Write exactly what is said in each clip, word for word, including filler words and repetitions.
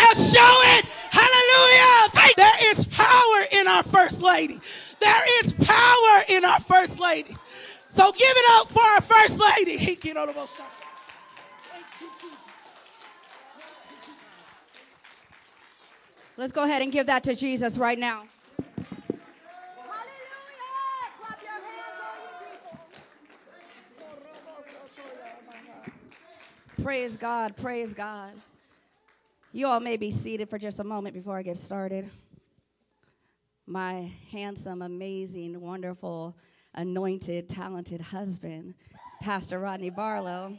Now show it. Hallelujah. There is power in our First Lady. There is power in our First Lady. So give it up for our First Lady. Thank you, Jesus. Let's go ahead and give that to Jesus right now. Praise God, praise God. You all may be seated for just a moment before I get started. My handsome, amazing, wonderful, anointed, talented husband, Pastor Rodney Barlow.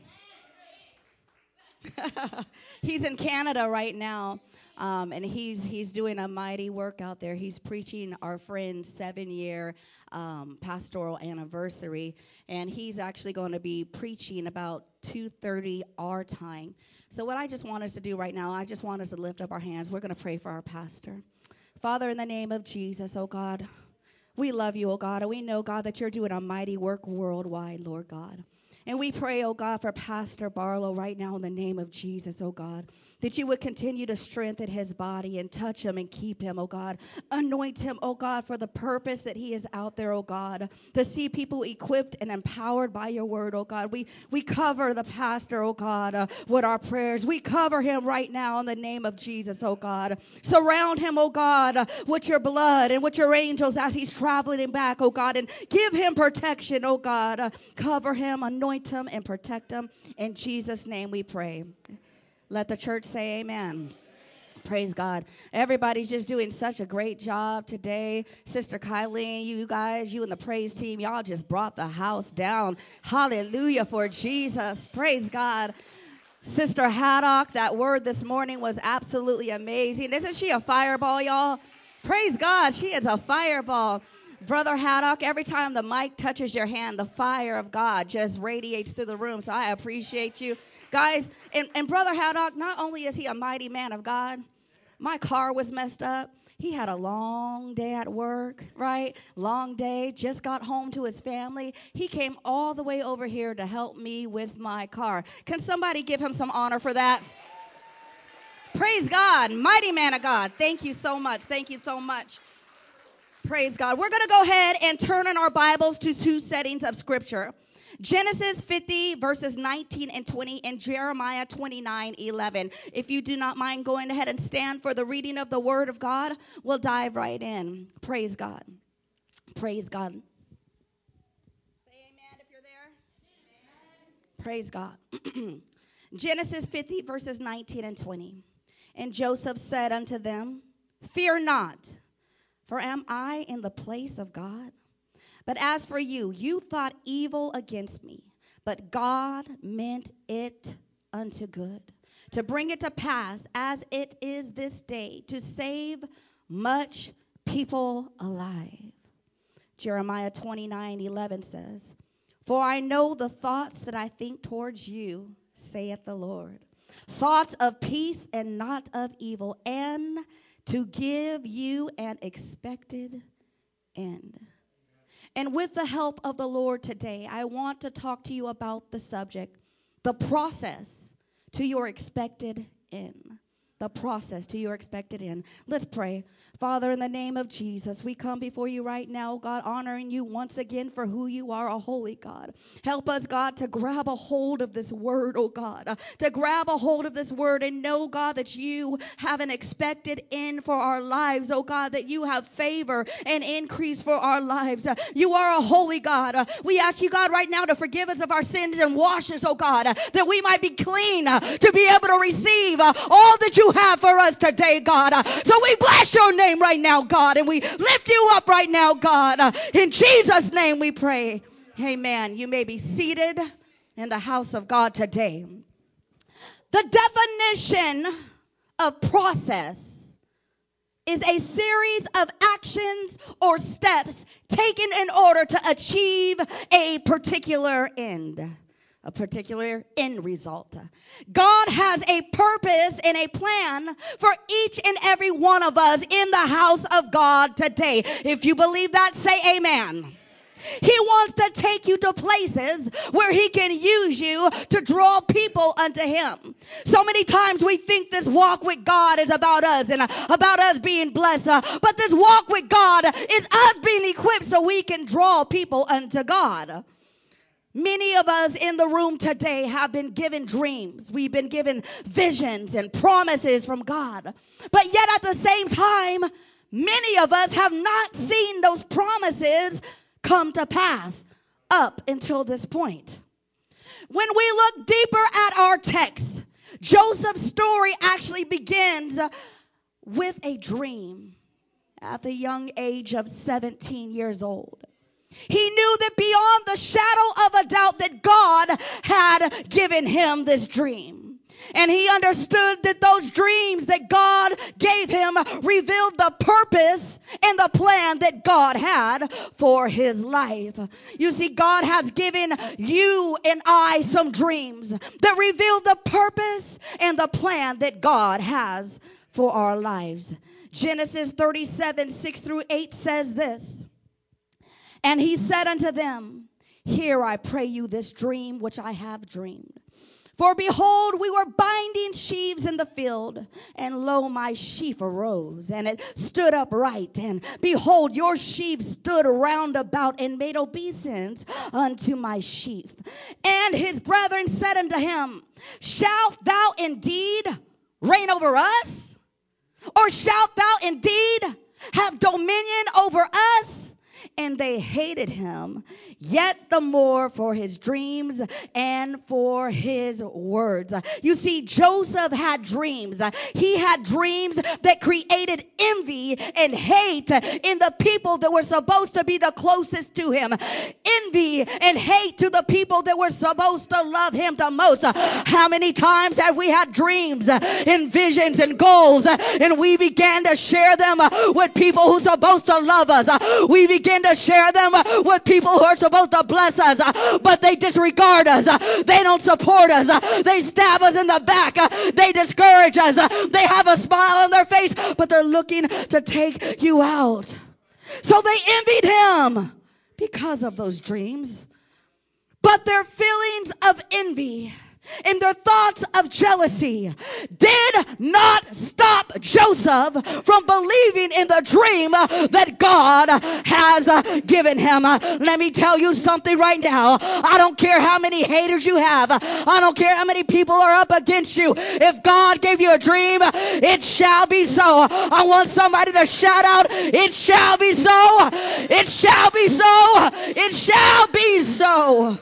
He's in Canada right now, um, and he's he's doing a mighty work out there. He's preaching our friend's seven-year um, pastoral anniversary, and he's actually going to be preaching about two thirty our time. So what I just want us to do right now, I just want us to lift up our hands. We're going to pray for our pastor. Father, in the name of Jesus, oh God, we love you, oh God, and we know, God, that you're doing a mighty work worldwide, Lord God. And we pray, oh God, for Pastor Barlow right now in the name of Jesus, oh God, that you would continue to strengthen his body and touch him and keep him, oh God. Anoint him, oh God, for the purpose that he is out there, oh God, to see people equipped and empowered by your word, oh God. We we cover the pastor, oh God, uh, with our prayers. We cover him right now in the name of Jesus, oh God. Surround him, oh God, uh, with your blood and with your angels as he's traveling back, oh God, and give him protection, oh God. Uh, cover him, anoint him, and protect him. In Jesus' name we pray. Let the church say amen. Praise God. Everybody's just doing such a great job today. Sister Kylene, you guys, you and the praise team, y'all just brought the house down. Hallelujah for Jesus. Praise God. Sister Haddock, that word this morning was absolutely amazing. Isn't she a fireball, y'all? Praise God. She is a fireball. Brother Haddock, every time the mic touches your hand, the fire of God just radiates through the room. So I appreciate you. Guys, and, and Brother Haddock, not only is he a mighty man of God, my car was messed up. He had a long day at work, right? Long day, just got home to his family. He came all the way over here to help me with my car. Can somebody give him some honor for that? Praise God, mighty man of God. Thank you so much. Thank you so much. Praise God. We're going to go ahead and turn in our Bibles to two settings of Scripture. Genesis fifty, verses nineteen and twenty, and Jeremiah twenty-nine, eleven. If you do not mind going ahead and stand for the reading of the Word of God, we'll dive right in. Praise God. Praise God. Say amen if you're there. Amen. Praise God. Genesis fifty, verses nineteen and twenty. And Joseph said unto them, fear not, for am I in the place of God? But as for you, you thought evil against me, but God meant it unto good, to bring it to pass as it is this day, to save much people alive. Jeremiah twenty-nine, eleven says, for I know the thoughts that I think towards you, saith the Lord, thoughts of peace and not of evil, and to give you an expected end. And with the help of the Lord today, I want to talk to you about the subject, the process to your expected end. The process to your expected end. Let's pray. Father, in the name of Jesus, we come before you right now, God, honoring you once again for who you are, a holy God. Help us, God, to grab a hold of this word, oh God, uh, to grab a hold of this word and know, God, that you have an expected end for our lives, oh God, that you have favor and increase for our lives. Uh, you are a holy God. Uh, we ask you, God, right now to forgive us of our sins and wash us, oh God, uh, that we might be clean, uh, to be able to receive uh, all that you have for us today, God. Uh, so we bless your name right now, God, and we lift you up right now, God. Uh, in Jesus' name we pray. Amen. You may be seated in the house of God today. The definition of process is a series of actions or steps taken in order to achieve a particular end. A particular end result. God has a purpose and a plan for each and every one of us in the house of God today. If you believe that, say amen. He wants to take you to places where he can use you to draw people unto him. So many times we think this walk with God is about us and uh, about us being blessed. Uh, but this walk with God is us being equipped so we can draw people unto God. Many of us in the room today have been given dreams. We've been given visions and promises from God. But yet at the same time, many of us have not seen those promises come to pass up until this point. When we look deeper at our text, Joseph's story actually begins with a dream at the young age of seventeen years old. He knew that beyond the shadow of a doubt that God had given him this dream. And he understood that those dreams that God gave him revealed the purpose and the plan that God had for his life. You see, God has given you and I some dreams that reveal the purpose and the plan that God has for our lives. Genesis thirty-seven, six through eight says this. And he said unto them, hear, I pray you, this dream which I have dreamed. For behold, we were binding sheaves in the field, and lo, my sheaf arose, and it stood upright. And behold, your sheaf stood round about and made obeisance unto my sheaf. And his brethren said unto him, shalt thou indeed reign over us? Or shalt thou indeed have dominion over us? And they hated him yet the more for his dreams and for his words. You see, Joseph had dreams. He had dreams that created envy and hate in the people that were supposed to be the closest to him. Envy and hate to the people that were supposed to love him the most. How many times have we had dreams and visions and goals, and we began to share them with people who are supposed to love us? We begin to share them with people who are supposed to bless us, but they disregard us. They don't support us. They stab us in the back. They discourage us. They have a smile on their face, but they're looking to take you out. So they envied him because of those dreams. But their feelings of envy and their thoughts of jealousy did not stop Joseph from believing in the dream that God has given him. Let me tell you something right now. I don't care how many haters you have. I don't care how many people are up against you. If God gave you a dream, it shall be so. I want somebody to shout out, it shall be so. It shall be so. It shall be so.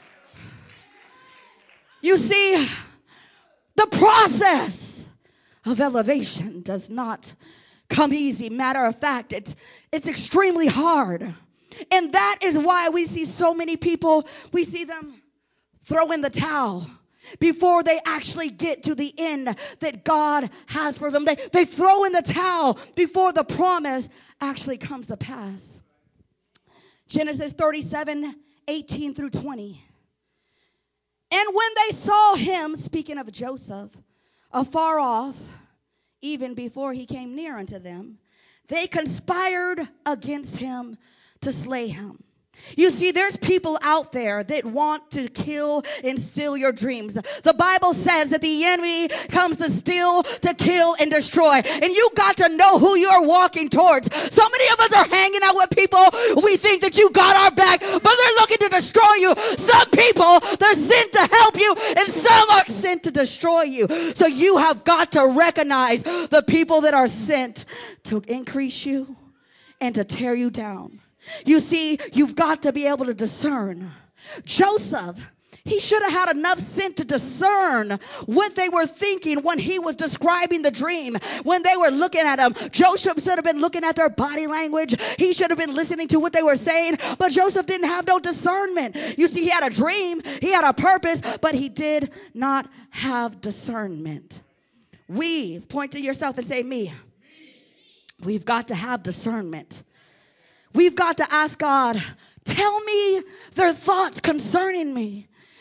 You see, the process of elevation does not come easy. Matter of fact, it's, it's extremely hard. And that is why we see so many people, we see them throw in the towel before they actually get to the end that God has for them. They, they throw in the towel before the promise actually comes to pass. Genesis thirty-seven, eighteen through twenty. And when they saw him, speaking of Joseph, afar off, even before he came near unto them, they conspired against him to slay him. You see, there's people out there that want to kill and steal your dreams. The Bible says that the enemy comes to steal, to kill, and destroy. And you got to know who you're walking towards. So many of us are hanging out with people. We think that you got our back, but they're looking to destroy you. Some people, they're sent to help you, and some are sent to destroy you. So you have got to recognize the people that are sent to increase you and to tear you down. You see, you've got to be able to discern. Joseph, he should have had enough sense to discern what they were thinking when he was describing the dream. When they were looking at him, Joseph should have been looking at their body language. He should have been listening to what they were saying. But Joseph didn't have no discernment. You see, he had a dream, he had a purpose, but he did not have discernment. We, point to yourself and say, me. We've got to have discernment. We've got to ask God, tell me their thoughts concerning me.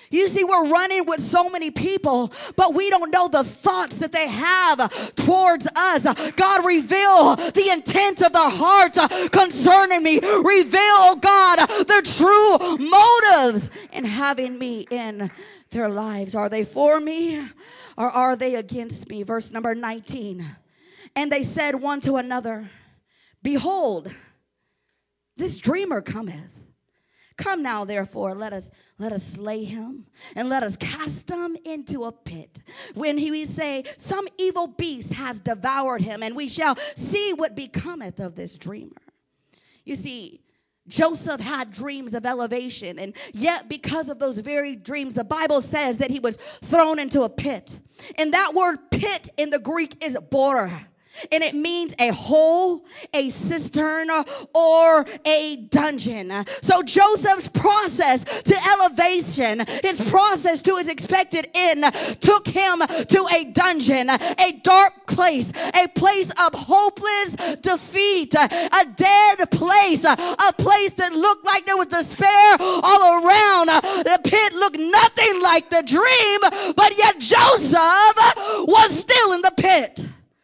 You see, we're running with so many people, but we don't know the thoughts that they have towards us. God, reveal the intent of their hearts concerning me. Reveal, God, their true motives in having me in their lives. Are they for me or are they against me? Verse number nineteen. And they said one to another, behold, this dreamer cometh. Come now, therefore, let us let us slay him, and let us cast him into a pit. When he we say, some evil beast has devoured him, and we shall see what becometh of this dreamer. You see, Joseph had dreams of elevation, and yet because of those very dreams, the Bible says that he was thrown into a pit. And that word pit in the Greek is bor. And it means a hole, a cistern, or a dungeon. So Joseph's process to elevation, his process to his expected end, took him to a dungeon, a dark place, a place of hopeless defeat, a dead place, a place that looked like there was despair all around. The pit looked nothing like the dream, but yet Joseph was still in the pit.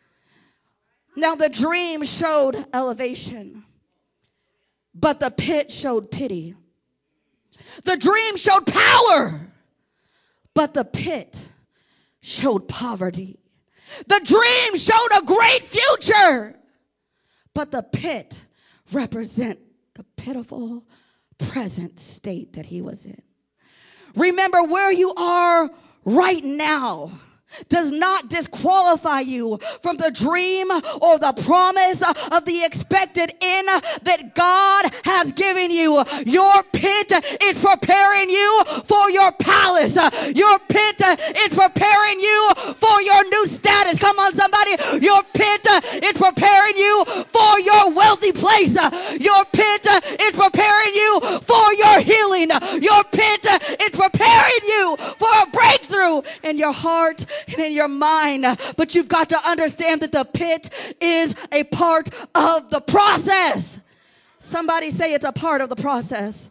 Now the dream showed elevation, but the pit showed pity. The dream showed power, but the pit showed poverty. The dream showed a great future, but the pit represented the pitiful present state that he was in. Remember, where you are right now does not disqualify you from the dream or the promise of the expected end that God has given you. Your pit is preparing you for your palace. Your pit is preparing you for your new status. Come on, somebody. Your pit is preparing you for your wealthy place. Your pit is preparing you for your healing. Your pit is preparing you for a breakthrough in your heart and in your mind. But you've got to understand that the pit is a part of the process. Somebody say it's a part of the process.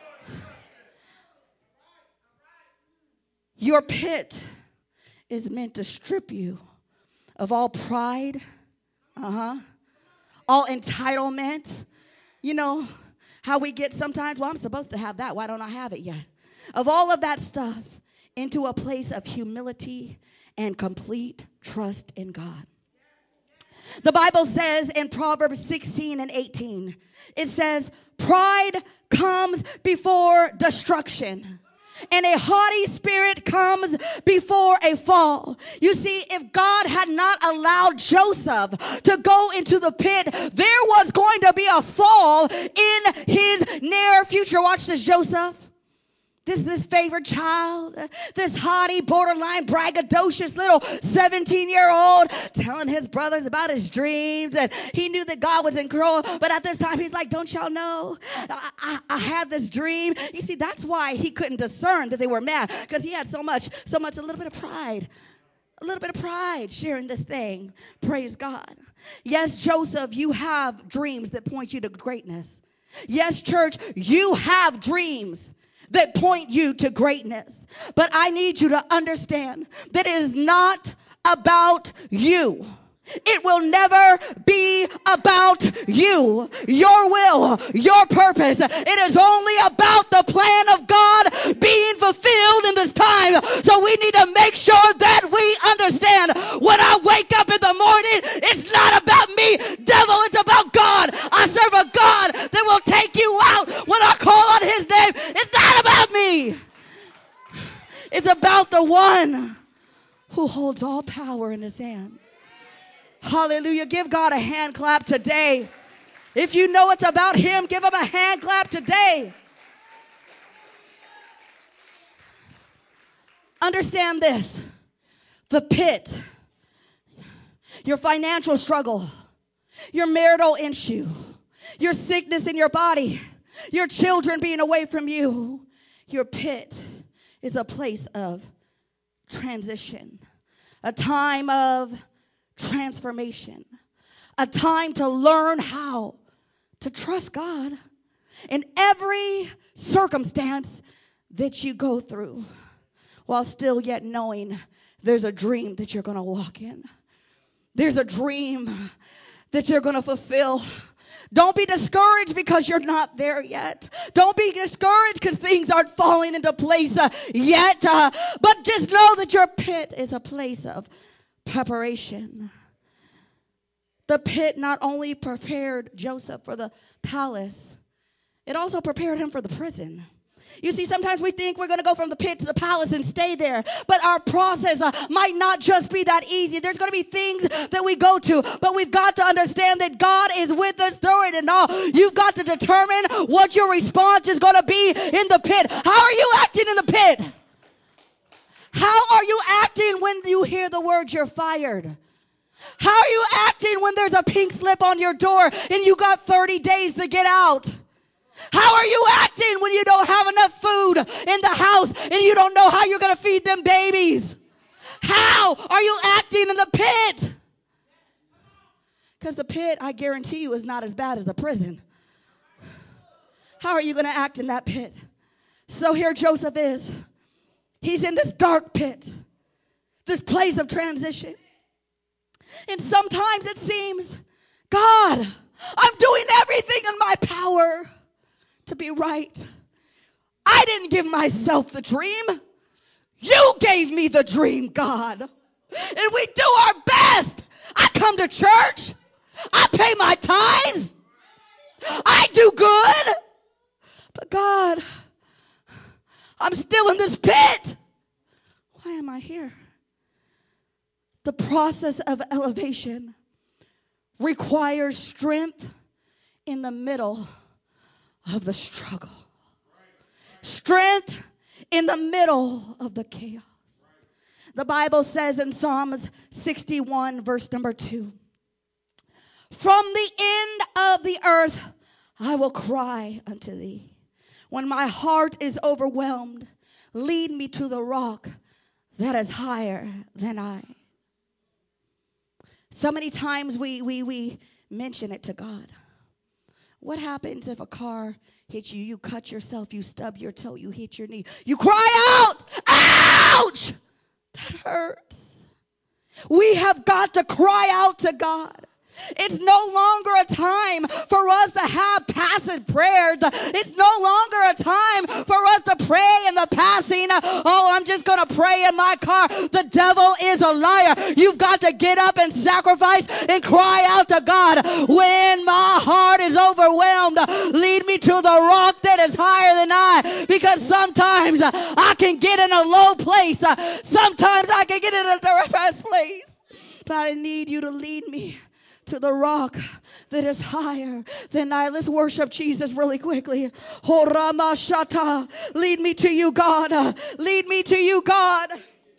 Your pit is meant to strip you of all pride, uh-huh, all entitlement. You know how we get sometimes, well, I'm supposed to have that. Why don't I have it yet? Of all of that stuff into a place of humility and complete trust in God. The Bible says in Proverbs sixteen and eighteen, it says, pride comes before destruction, and a haughty spirit comes before a fall. You see, if God had not allowed Joseph to go into the pit, there was going to be a fall in his near future. Watch this, Joseph. This this favorite child, this haughty, borderline, braggadocious little seventeen-year-old telling his brothers about his dreams, and he knew that God was in control. But at this time, he's like, don't y'all know? I, I, I had this dream. You see, that's why he couldn't discern that they were mad, because he had so much, so much, a little bit of pride. A little bit of pride sharing this thing. Praise God. Yes, Joseph, you have dreams that point you to greatness. Yes, church, you have dreams that point you to greatness. But I need you to understand that it is not about you. It will never be about you, your will, your purpose. It is only about the plan of God being fulfilled in this time. So we need to make sure that we understand when I wake up in the morning, it's not about me, devil, it's about God. I serve a God that will take you out when I call on his name. It's not about me. It's about the one who holds all power in his hand. Hallelujah. Give God a hand clap today. If you know it's about him, give him a hand clap today. Understand this. The pit, your financial struggle, your marital issue, your sickness in your body, your children being away from you, your pit is a place of transition, a time of transformation, a time to learn how to trust God in every circumstance that you go through while still yet knowing there's a dream that you're going to walk in. There's a dream that you're going to fulfill. Don't be discouraged because you're not there yet. Don't be discouraged because things aren't falling into place uh, yet. Uh, but just know that your pit is a place of preparation. The pit not only prepared Joseph for the palace, it also prepared him for the prison. You see, sometimes we think we're going to go from the pit to the palace and stay there. But our process uh, might not just be that easy. There's going to be things that we go to. But we've got to understand that God is with us through it and all. You've got to determine what your response is going to be in the pit. How are you acting in the pit? How are you acting when you hear the word you're fired? How are you acting when there's a pink slip on your door and you got thirty days to get out? How are you acting when you don't have enough food in the house and you don't know how you're going to feed them babies? How are you acting in the pit? Because the pit, I guarantee you, is not as bad as the prison. How are you going to act in that pit? So here Joseph is. He's in this dark pit, this place of transition. And sometimes it seems, God, I'm doing everything in my power to be right. I didn't give myself the dream. You gave me the dream, God. And we do our best. I come to church. I pay my tithes. I do good. But God, I'm still in this pit. Why am I here? The process of elevation requires strength in the middle of the struggle. Strength in the middle of the chaos. The Bible says in Psalms sixty-one, verse number two, from the end of the earth I will cry unto thee. When my heart is overwhelmed, lead me to the rock that is higher than I. So many times we, we, we mention it to God. What happens if a car hits you? You cut yourself, you stub your toe, you hit your knee. You cry out, ouch! That hurts. We have got to cry out to God. It's no longer a time for us to have passive prayers. It's no longer a time for us to pray in the passing. Oh, I'm just going to pray in my car. The devil is a liar. You've got to get up and sacrifice and cry out to God. When my heart is overwhelmed, lead me to the rock that is higher than I. Because sometimes I can get in a low place. Sometimes I can get in a depressed place. But I need you to lead me to the rock that is higher than I. Let's worship Jesus really quickly. Lead me to you, God. Lead me to you, God.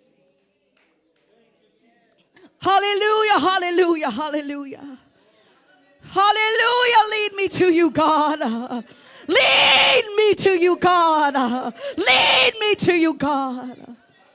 Hallelujah, hallelujah, hallelujah. Hallelujah, lead me to you, God. Lead me to you, God. Lead me to you, God.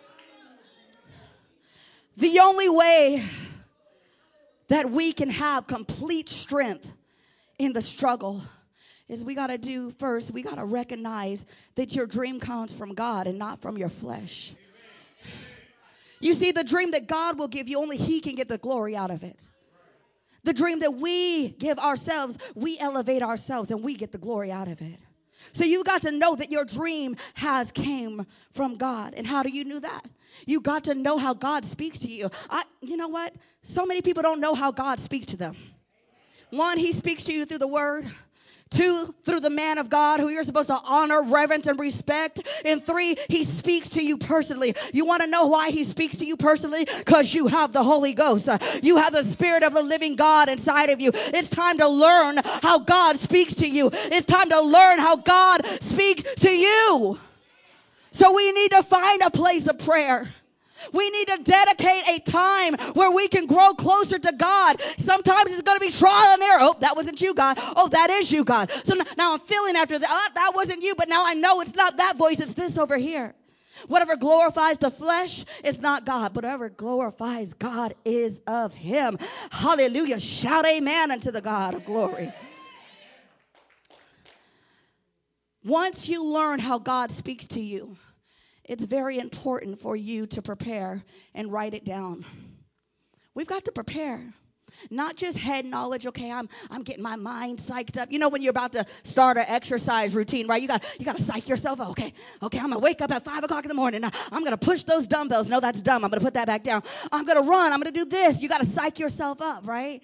The only way that we can have complete strength in the struggle is we got to do first, we got to recognize that your dream comes from God and not from your flesh. You see, the dream that God will give you, only He can get the glory out of it. The dream that we give ourselves, we elevate ourselves and we get the glory out of it. So you got to know that your dream has came from God. And how do you know that? You got to know how God speaks to you. I, you know what? So many people don't know how God speaks to them. One, He speaks to you through the Word. Two, through the man of God who you're supposed to honor, reverence, and respect. And three, He speaks to you personally. You want to know why He speaks to you personally? Because you have the Holy Ghost. You have the Spirit of the living God inside of you. It's time to learn how God speaks to you. It's time to learn how God speaks to you. So we need to find a place of prayer. We need to dedicate a time where we can grow closer to God. Sometimes it's going to be trial and error. Oh, that wasn't you, God. Oh, that is you, God. So now I'm feeling after that. Oh, that wasn't you, but now I know it's not that voice. It's this over here. Whatever glorifies the flesh is not God, but whatever glorifies God is of Him. Hallelujah. Shout amen unto the God of glory. Once you learn how God speaks to you, it's very important for you to prepare and write it down. We've got to prepare. Not just head knowledge, okay, I'm I'm getting my mind psyched up. You know when you're about to start an exercise routine, right? You got you got to psych yourself up. Okay, okay, I'm going to wake up at five o'clock in the morning. I'm going to push those dumbbells. No, that's dumb. I'm going to put that back down. I'm going to run. I'm going to do this. You got to psych yourself up, right?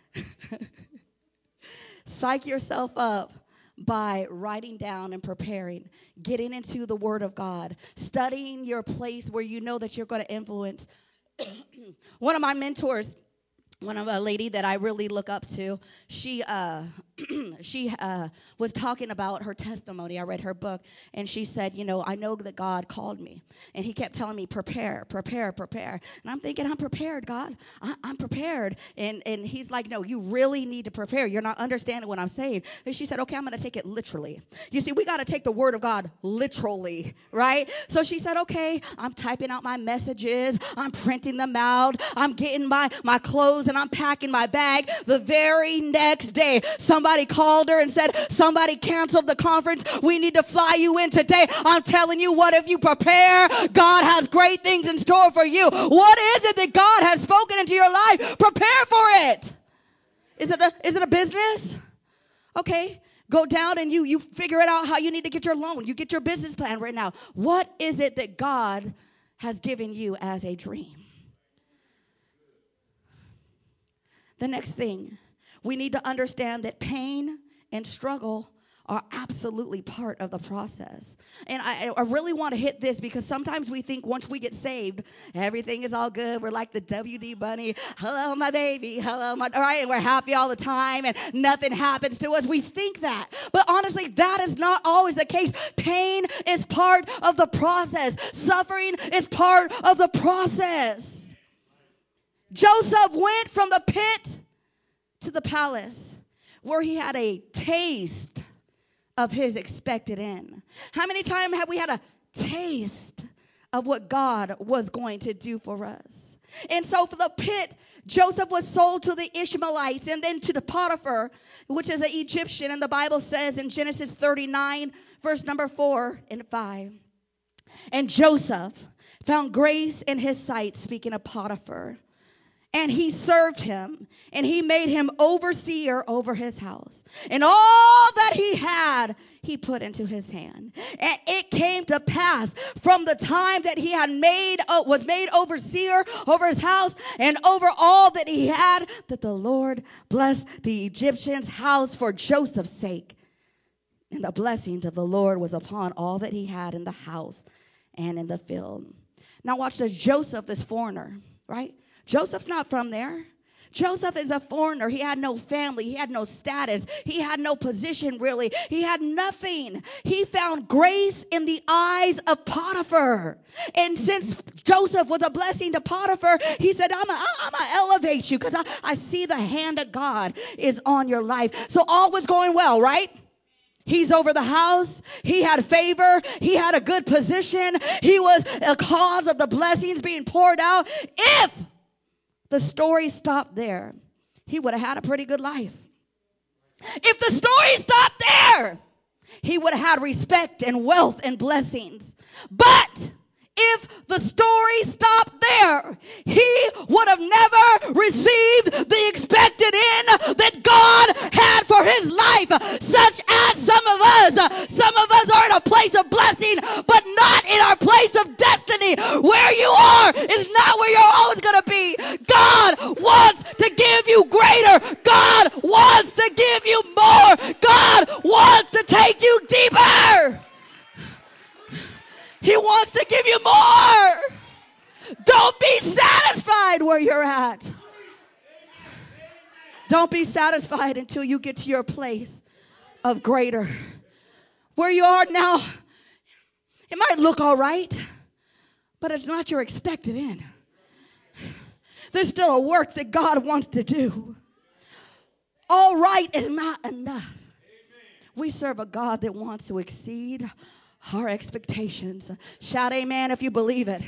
Psych yourself up by writing down and preparing, getting into the Word of God, studying your place where you know that you're going to influence. One of my mentors, one of a lady that I really look up to, she uh, she uh, was talking about her testimony. I read her book, and she said, you know, I know that God called me, and he kept telling me, prepare, prepare, prepare. And I'm thinking, I'm prepared, God. I- I'm prepared. And, and he's like, no, you really need to prepare. You're not understanding what I'm saying. And she said, okay, I'm going to take it literally. You see, we got to take the word of God literally, right? So she said, okay, I'm typing out my messages. I'm printing them out. I'm getting my, my clothes, and I'm packing my bag. The very next day, somebody called her and said, somebody canceled the conference. We need to fly you in today. I'm telling you, what if you prepare? God has great things in store for you. What is it that God has spoken into your life? Prepare for it. Is it a, is it a business? Okay. Go down and you, you figure it out how you need to get your loan. You get your business plan right now. What is it that God has given you as a dream? The next thing, we need to understand that pain and struggle are absolutely part of the process. And I, I really want to hit this because sometimes we think once we get saved, everything is all good. We're like the W D bunny. Hello, my baby. Hello, my, all right, and we're happy all the time and nothing happens to us. We think that. But honestly, that is not always the case. Pain is part of the process. Suffering is part of the process. Joseph went from the pit to the palace where he had a taste of his expected end. How many times have we had a taste of what God was going to do for us? And so for the pit, Joseph was sold to the Ishmaelites and then to the Potiphar, which is an Egyptian. And the Bible says in Genesis thirty-nine, verse number four and five. And Joseph found grace in his sight, speaking of Potiphar. And he served him, and he made him overseer over his house. And all that he had, he put into his hand. And it came to pass from the time that he had made, uh, was made overseer over his house and over all that he had, that the Lord blessed the Egyptian's house for Joseph's sake. And the blessings of the Lord was upon all that he had in the house and in the field. Now watch this. Joseph, this foreigner, right? Joseph's not from there. Joseph is a foreigner. He had no family. He had no status. He had no position, really. He had nothing. He found grace in the eyes of Potiphar. And since Joseph was a blessing to Potiphar, he said, I'm going to elevate you because I, I see the hand of God is on your life. So all was going well, right? He's over the house. He had favor. He had a good position. He was a cause of the blessings being poured out. If the story stopped there, he would have had a pretty good life. If the story stopped there, he would have had respect and wealth and blessings. But if the story stopped there, he would have never received the expected end that God had for his life, such as some of us. Some of us are in a place of blessing, but not in our place of destiny. Where you are is not where you're always going to be. God wants to give you greater. God wants to give you more. God wants to take you deeper. He wants to give you more. Don't be satisfied where you're at. Don't be satisfied until you get to your place of greater. Where you are now, it might look all right, but it's not your expected end. There's still a work that God wants to do. All right is not enough. We serve a God that wants to exceed our expectations. Shout amen if you believe it.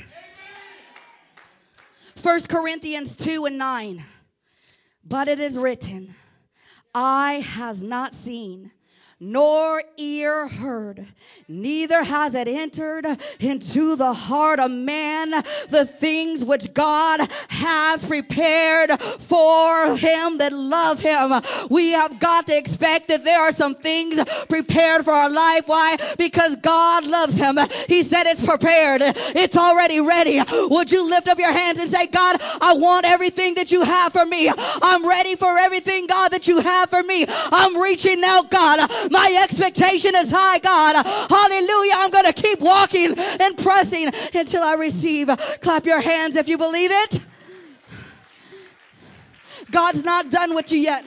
First Corinthians two and nine. But it is written, eye has not seen, nor ear heard, neither has it entered into the heart of man the things which God has prepared for him that love him. We have got to expect that there are some things prepared for our life. Why? Because God loves him. He said it's prepared. It's already ready. Would you lift up your hands and say, God, I want everything that you have for me. I'm ready for everything, God, that you have for me. I'm reaching out, God. My expectation is high, God. Hallelujah. I'm going to keep walking and pressing until I receive. Clap your hands if you believe it. God's not done with you yet.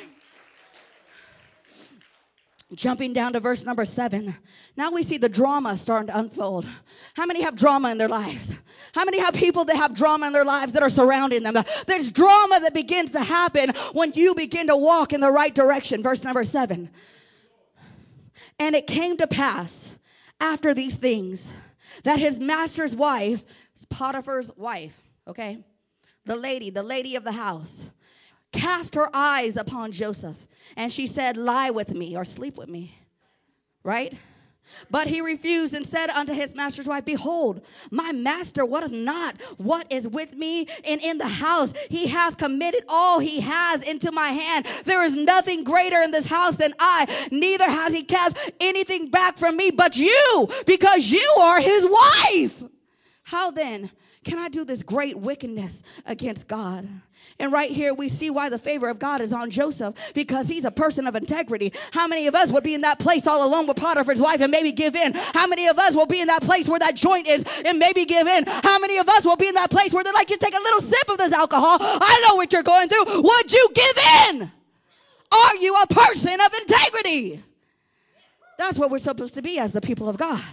Jumping down to verse number seven. Now we see the drama starting to unfold. How many have drama in their lives? How many have people that have drama in their lives that are surrounding them? There's drama that begins to happen when you begin to walk in the right direction. Verse number seven. And it came to pass after these things that his master's wife, Potiphar's wife, okay, the lady, the lady of the house, cast her eyes upon Joseph, and she said, lie with me or sleep with me, right? But he refused and said unto his master's wife, behold, my master wotteth not what is with me, and in the house he hath committed all he has into my hand. There is nothing greater in this house than I, neither has he kept anything back from me but you, because you are his wife. How then can I do this great wickedness against God? And right here we see why the favor of God is on Joseph, because he's a person of integrity. How many of us would be in that place all alone with Potiphar's wife and maybe give in? How many of us will be in that place where that joint is and maybe give in? How many of us will be in that place where they're like, just take a little sip of this alcohol. I know what you're going through. Would you give in? Are you a person of integrity? That's what we're supposed to be as the people of God.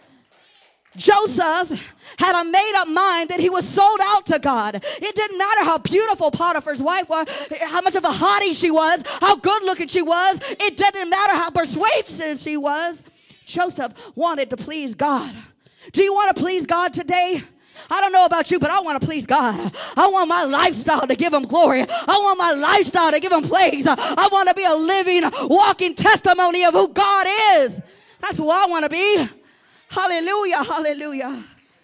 Joseph had a made-up mind that he was sold out to God. It didn't matter how beautiful Potiphar's wife was, how much of a hottie she was, how good-looking she was. It didn't matter how persuasive she was. Joseph wanted to please God. Do you want to please God today? I don't know about you, but I want to please God. I want my lifestyle to give him glory. I want my lifestyle to give him praise. I want to be a living, walking testimony of who God is. That's who I want to be. Hallelujah, hallelujah.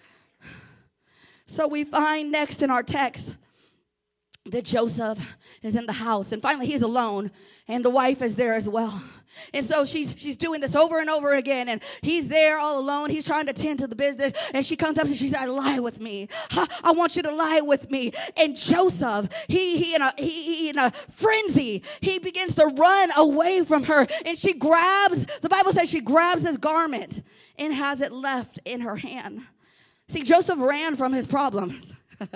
So we find next in our text that Joseph is in the house, and finally he's alone, and the wife is there as well. And so she's she's doing this over and over again, and he's there all alone. He's trying to tend to the business, and she comes up and she said, lie with me. I, I want you to lie with me. And Joseph, he he in a he, he in a frenzy, he begins to run away from her, and she grabs, the Bible says she grabs his garment and has it left in her hand. See, Joseph ran from his problems.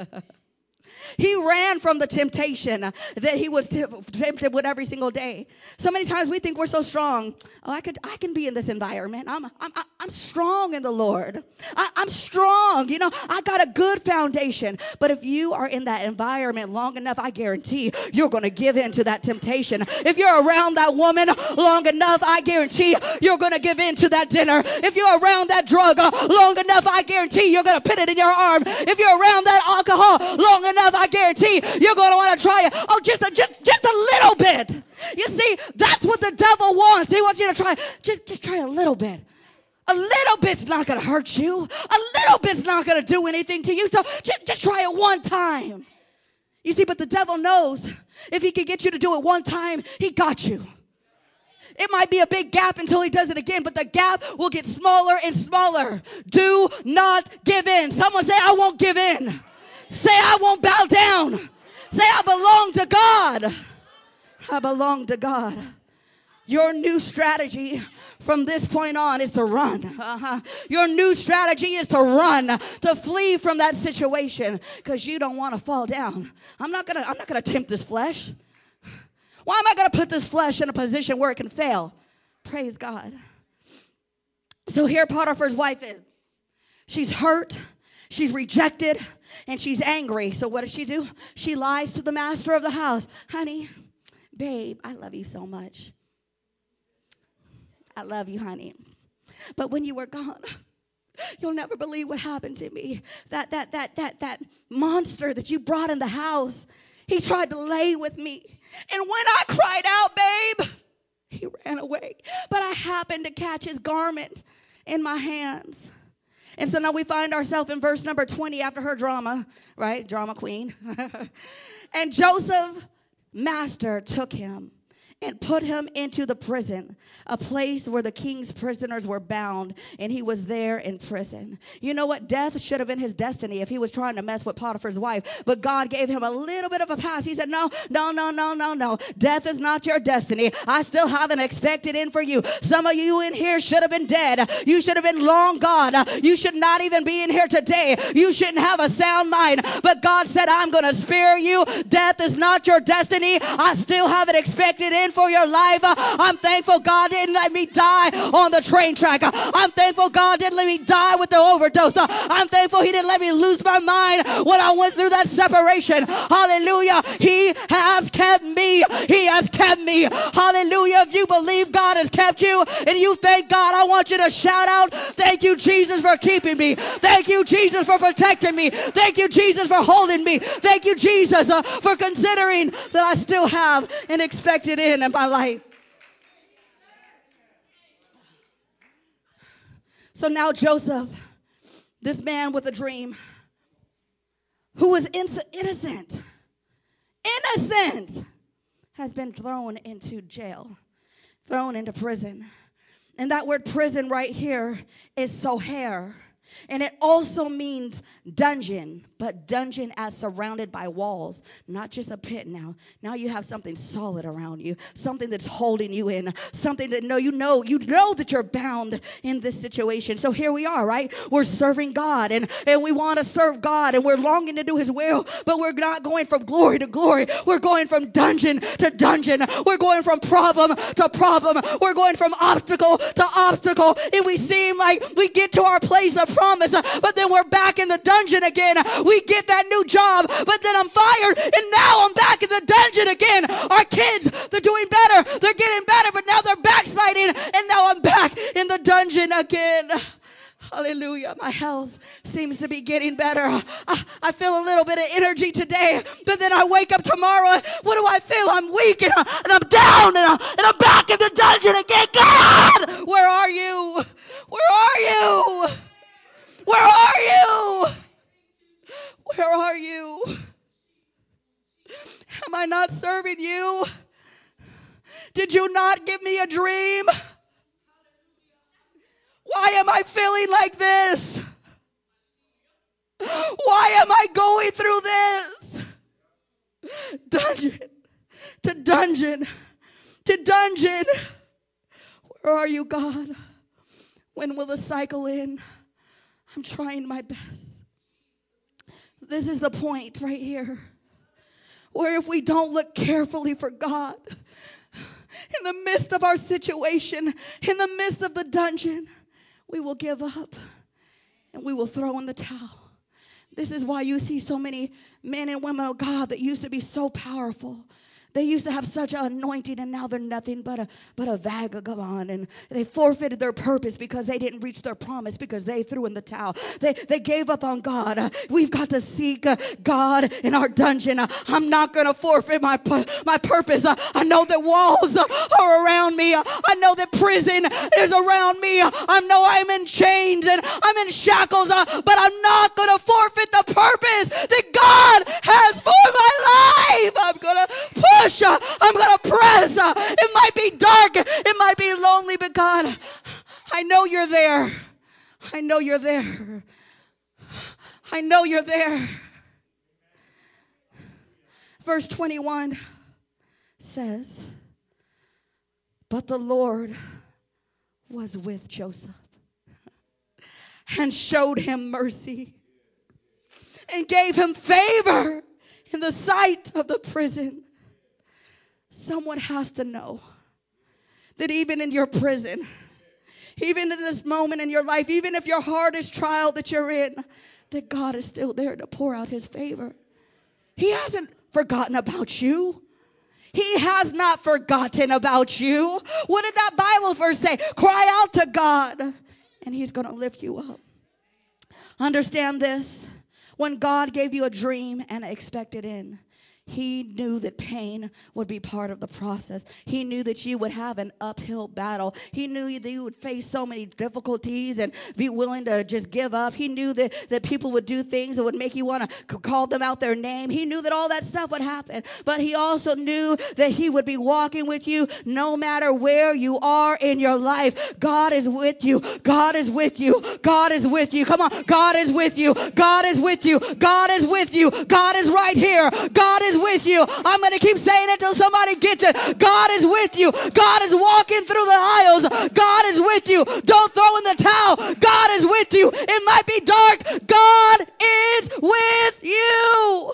He ran from the temptation that he was t- tempted with every single day. So many times we think we're so strong. Oh, I could, I can be in this environment. I'm, I'm, I'm strong in the Lord. I, I'm strong. You know, I got a good foundation. But if you are in that environment long enough, I guarantee you're going to give in to that temptation. If you're around that woman long enough, I guarantee you're going to give in to that dinner. If you're around that drug long enough, I guarantee you're going to put it in your arm. If you're around that alcohol long enough, I guarantee you're going to want to try it. Oh, just a, just, just a little bit. You see, that's what the devil wants. He wants you to try, just, just try a little bit. A little bit's not going to hurt you. A little bit's not going to do anything to you. So just, just try it one time. You see, but the devil knows if he can get you to do it one time, he got you. It might be a big gap until he does it again, but the gap will get smaller and smaller. Do not give in. Someone say, I won't give in. Say, I won't bow down. Say, I belong to God. I belong to God. Your new strategy from this point on is to run. Uh-huh. Your new strategy is to run, to flee from that situation, because you don't want to fall down. I'm not gonna, I'm not gonna tempt this flesh. Why am I gonna put this flesh in a position where it can fail? Praise God. So here Potiphar's wife is. She's hurt. She's rejected, and she's angry. So what does she do? She lies to the master of the house. Honey, babe, I love you so much. I love you, honey. But when you were gone, you'll never believe what happened to me. That, that, that, that, that monster that you brought in the house, he tried to lay with me. And when I cried out, babe, he ran away. But I happened to catch his garment in my hands. And so now we find ourselves in verse number twenty after her drama, right? Drama queen. And Joseph, master, took him and put him into the prison, a place where the king's prisoners were bound, and he was there in prison. You know what? Death should have been his destiny if he was trying to mess with Potiphar's wife, but God gave him a little bit of a pass. He said, no, no, no, no, no, no. Death is not your destiny. I still have an expected end for you. Some of you in here should have been dead. You should have been long gone. You should not even be in here today. You shouldn't have a sound mind, but God said, I'm going to spare you. Death is not your destiny. I still have an expected end for your life. I'm thankful God didn't let me die on the train track. I'm thankful God didn't let me die with the overdose. I'm thankful he didn't let me lose my mind when I went through that separation. Hallelujah. He has kept me. He has kept me. Hallelujah. If you believe God has kept you and you thank God, I want you to shout out, thank you, Jesus, for keeping me. Thank you, Jesus, for protecting me. Thank you, Jesus, for holding me. Thank you, Jesus, uh, for considering that I still have an expected end in my life. So now Joseph, this man with a dream, who was innocent, innocent, has been thrown into jail, thrown into prison. And that word prison right here is soher. And it also means dungeon, but dungeon as surrounded by walls, not just a pit now. Now you have something solid around you, something that's holding you in, something that no, you know, you know that you're bound in this situation. So here we are, right? We're serving God and, and we want to serve God and we're longing to do his will, but we're not going from glory to glory. We're going from dungeon to dungeon. We're going from problem to problem. We're going from obstacle to obstacle. And we seem like we get to our place of promise, but then we're back in the dungeon again. We get that new job, but then I'm fired, and now I'm back in the dungeon again. Our kids, they're doing better. They're getting better, but now they're backsliding, and now I'm back in the dungeon again. Hallelujah. My health seems to be getting better. I, I feel a little bit of energy today, but then I wake up tomorrow. What do I feel? I'm weak and, I, and I'm down and, I, and I'm back in the dungeon again. God, where are you? Where are you? Where are you? Where are you? Am I not serving you? Did you not give me a dream? Why am I feeling like this? Why am I going through this? Dungeon to dungeon to dungeon. Where are you, God? When will the cycle end? I'm trying my best. This is the point right here, where if we don't look carefully for God, in the midst of our situation, in the midst of the dungeon, we will give up and we will throw in the towel. This is why you see so many men and women of God that used to be so powerful. They used to have such an anointing, and now they're nothing but a but a vagabond, and they forfeited their purpose because they didn't reach their promise, because they threw in the towel. They they gave up on God. Uh, we've got to seek uh, God in our dungeon. Uh, I'm not going to forfeit my my purpose. Uh, I know that walls uh, are around me. Uh, I know that prison is around me. Uh, I know I'm in chains and I'm in shackles, uh, but I'm not going to forfeit the purpose that God has for my life. I'm going to push. I'm going to press. It might be dark. It might be lonely, but God, I know you're there. I know you're there. I know you're there. Verse twenty-one says, but the Lord was with Joseph and showed him mercy and gave him favor in the sight of the prison. Someone has to know that even in your prison, even in this moment in your life, even if your hardest trial that you're in, that God is still there to pour out his favor. He hasn't forgotten about you. He has not forgotten about you. What did that Bible verse say? Cry out to God, and he's going to lift you up. Understand this. When God gave you a dream and an expected end, He knew that pain would be part of the process. He knew that you would have an uphill battle. He knew that you would face so many difficulties and be willing to just give up. He knew that, that people would do things that would make you want to call them out their name. He knew that all that stuff would happen. But he also knew that he would be walking with you no matter where you are in your life. God is with you. God is with you. God is with you. Come on. God is with you. God is with you. God is with you. God is right here. God is with you. I'm going to keep saying it till somebody gets it. God is with you. God is walking through the aisles. God is with you. Don't throw in the towel. God is with you. It might be dark. God is with you.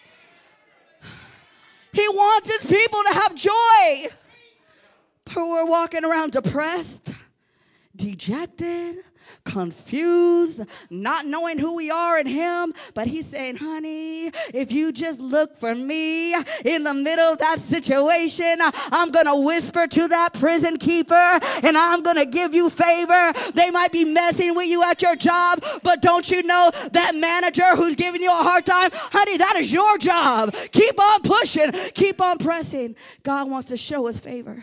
He wants his people to have joy. But we're walking around depressed, dejected, confused, not knowing who we are in him. But he's saying, honey, if you just look for me in the middle of that situation, I'm going to whisper to that prison keeper and I'm going to give you favor. They might be messing with you at your job, but don't you know that manager who's giving you a hard time? Honey, that is your job. Keep on pushing. Keep on pressing. God wants to show his favor.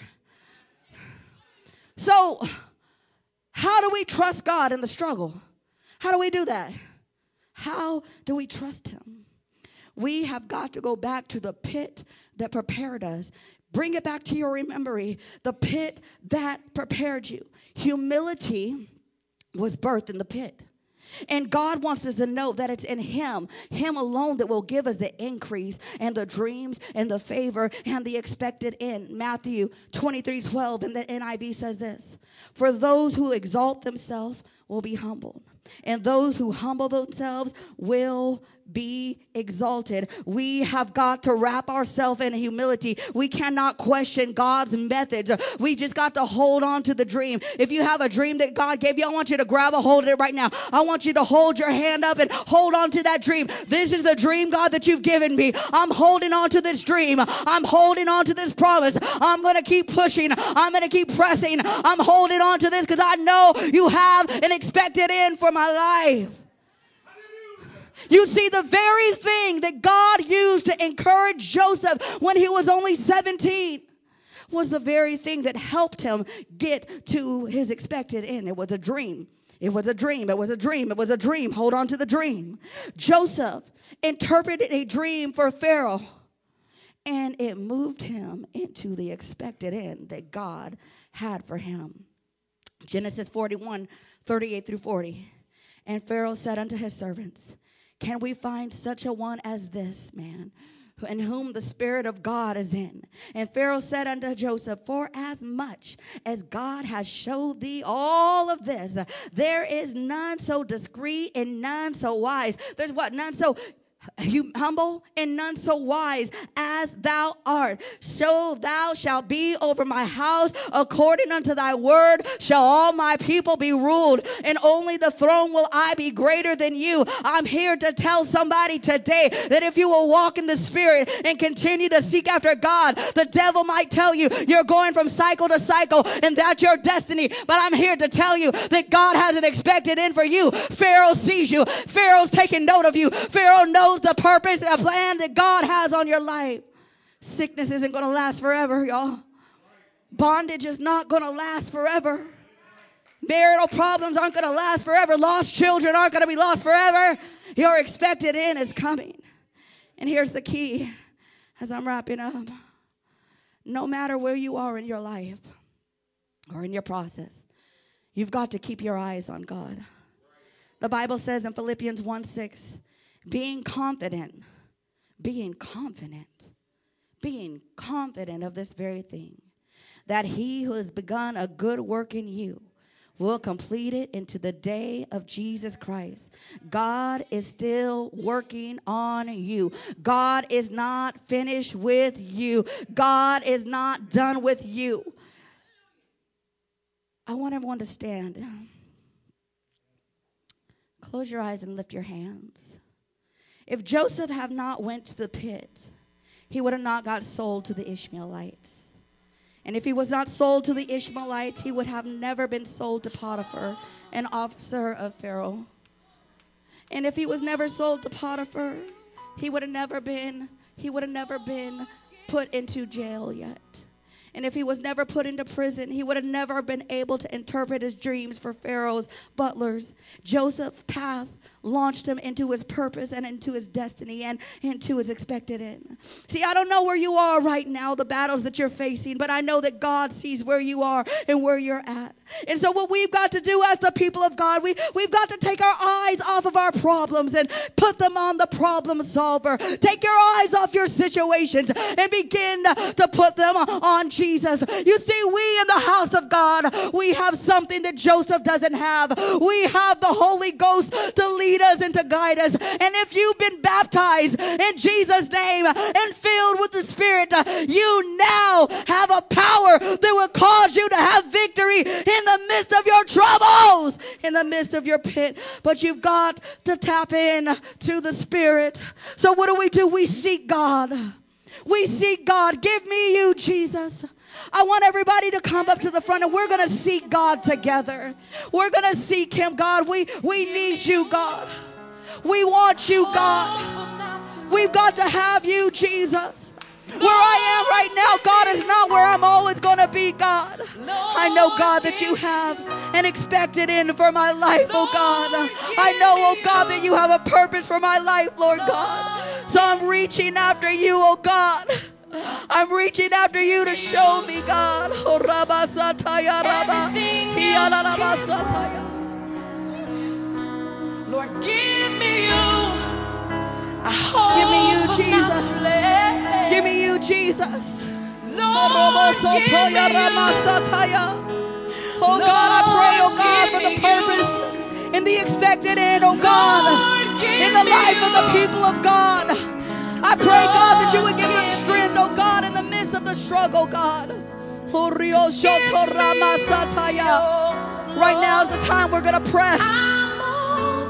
So, how do we trust God in the struggle? How do we do that? How do we trust him? We have got to go back to the pit that prepared us. Bring it back to your memory. The pit that prepared you. Humility was birthed in the pit. And God wants us to know that it's in him, him alone, that will give us the increase and the dreams and the favor and the expected end. Matthew twenty-three twelve in the N I V says this: for those who exalt themselves will be humbled, and those who humble themselves will be exalted. We have got to wrap ourselves in humility. We cannot question God's methods. We just got to hold on to the dream. If you have a dream that God gave you, I want you to grab a hold of it right now. I want you to hold your hand up and hold on to that dream. This is the dream, God, that you've given me. I'm holding on to this dream. I'm holding on to this promise. I'm going to keep pushing. I'm going to keep pressing. I'm holding on to this because I know you have an expected end for my life. You see, the very thing that God used to encourage Joseph when he was only seventeen was the very thing that helped him get to his expected end. It was a dream. It was a dream. It was a dream. It was a dream. Hold on to the dream. Joseph interpreted a dream for Pharaoh, and it moved him into the expected end that God had for him. Genesis forty-one, thirty-eight through forty. And Pharaoh said unto his servants, can we find such a one as this man, in whom the Spirit of God is in? And Pharaoh said unto Joseph, for as much as God has showed thee all of this, there is none so discreet and none so wise. There's what? None so humble and none so wise as thou art. So thou shalt be over my house, according unto thy word shall all my people be ruled, and only the throne will I be greater than you. I'm here to tell somebody today that if you will walk in the Spirit and continue to seek after God, the devil might tell you you're going from cycle to cycle and that's your destiny, but I'm here to tell you that God has an expected end for you. Pharaoh sees you. Pharaoh's taking note of you. Pharaoh knows the purpose and plan that God has on your life. Sickness isn't going to last forever, y'all. Bondage is not going to last forever. Marital problems aren't going to last forever. Lost children aren't going to be lost forever. Your expected end is coming. And here's the key as I'm wrapping up. No matter where you are in your life or in your process, you've got to keep your eyes on God. The Bible says in Philippians one six, being confident, being confident, being confident of this very thing, that he who has begun a good work in you will complete it into the day of Jesus Christ. God is still working on you. God is not finished with you. God is not done with you. I want everyone to stand. Close your eyes and lift your hands. If Joseph had not went to the pit, he would have not got sold to the Ishmaelites. And if he was not sold to the Ishmaelites, he would have never been sold to Potiphar, an officer of Pharaoh. And if he was never sold to Potiphar, he would have never been he would have never been put into jail yet. And if he was never put into prison, he would have never been able to interpret his dreams for Pharaoh's butlers. Joseph's path launched him into his purpose and into his destiny and into his expected end. See, I don't know where you are right now, the battles that you're facing, but I know that God sees where you are and where you're at. And so what we've got to do as the people of God, we, we've got to take our eyes off of our problems and put them on the problem solver. Take your eyes off your situations and begin to put them on Jesus. You see, we in the house of God, we have something that Joseph doesn't have. We have the Holy Ghost to lead us and to guide us. And if you've been baptized in Jesus' name and filled with the Spirit, you now have a power that will cause you to have victory in the midst of your troubles, in the midst of your pit. But you've got to tap in to the Spirit. So what do we do? We seek God. We seek God. Give me you, Jesus. I want everybody to come up to the front and we're going to seek God together. We're going to seek him, God. We, we need you, God. We want you, God. We've got to have you, Jesus. Where I am right now, God, is not where I'm always going to be, God. I know, God, that you have an expected end for my life, oh God. I know, oh God, that you have a purpose for my life, Lord God. So I'm reaching after you, oh God. I'm reaching after you to show me, God. Oh, Rabba Sataya, Rabba. Lord, give me you. I Give me you, hope Jesus. not to let. Give me you, Jesus. Lord, give me you. Oh God, I pray, oh God, for the purpose and the expected end, oh God, in the life of the people of God. I pray, God, that you would give them strength, oh God, in the midst of the struggle, God. Right now is the time we're going to press.